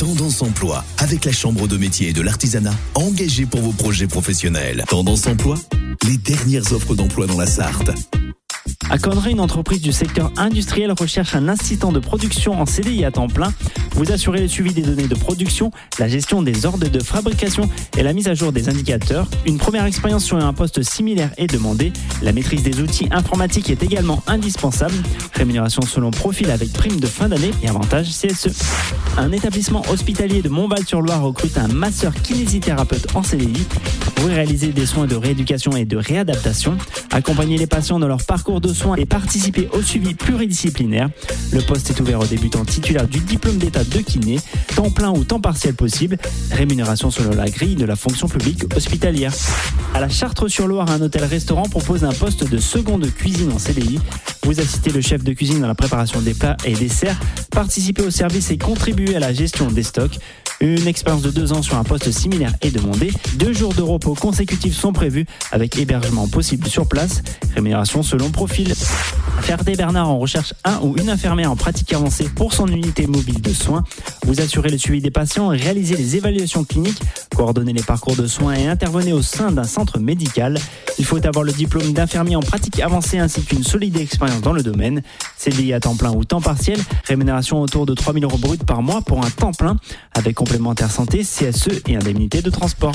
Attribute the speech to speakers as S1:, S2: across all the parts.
S1: Tendance Emploi, avec la Chambre de métier et de l'artisanat, engagée pour vos projets professionnels. Tendance Emploi, les dernières offres d'emploi dans la Sarthe.
S2: À Conneray, une entreprise du secteur industriel recherche un assistant de production en CDI à temps plein. Vous assurez le suivi des données de production, la gestion des ordres de fabrication et la mise à jour des indicateurs. Une première expérience sur un poste similaire est demandée. La maîtrise des outils informatiques est également indispensable. Rémunération selon profil avec prime de fin d'année et avantages CSE. Un établissement hospitalier de Montval-sur-Loire recrute un masseur kinésithérapeute en CDI. Vous réalisez des soins de rééducation et de réadaptation, accompagner les patients dans leur parcours de soins et participer au suivi pluridisciplinaire. Le poste est ouvert aux débutants titulaires du diplôme d'état de kiné, temps plein ou temps partiel possible, rémunération selon la grille de la fonction publique hospitalière. À la Chartres-sur-Loire, un hôtel-restaurant propose un poste de seconde cuisine en CDI. Vous assistez le chef de cuisine dans la préparation des plats et desserts, participez au service et contribuez à la gestion des stocks. Une expérience de 2 ans sur un poste similaire est demandée. 2 jours de repos consécutifs sont prévus avec hébergement possible sur place. Rémunération selon profil. Ferté-Bernard en recherche un ou une infirmière en pratique avancée pour son unité mobile de soins. Vous assurez le suivi des patients, réalisez les évaluations cliniques, coordonnez les parcours de soins et intervenez au sein d'un centre médical. Il faut avoir le diplôme d'infirmier en pratique avancée ainsi qu'une solide expérience dans le domaine. CDI à temps plein ou temps partiel, rémunération autour de 3 000 € bruts par mois pour un temps plein, avec complémentaire santé, CSE et indemnité de transport.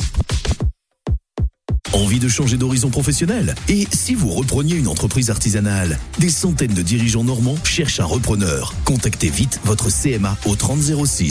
S1: Envie de changer d'horizon professionnel? Et si vous repreniez une entreprise artisanale? Des centaines de dirigeants normands cherchent un repreneur. Contactez vite votre CMA au 30 06.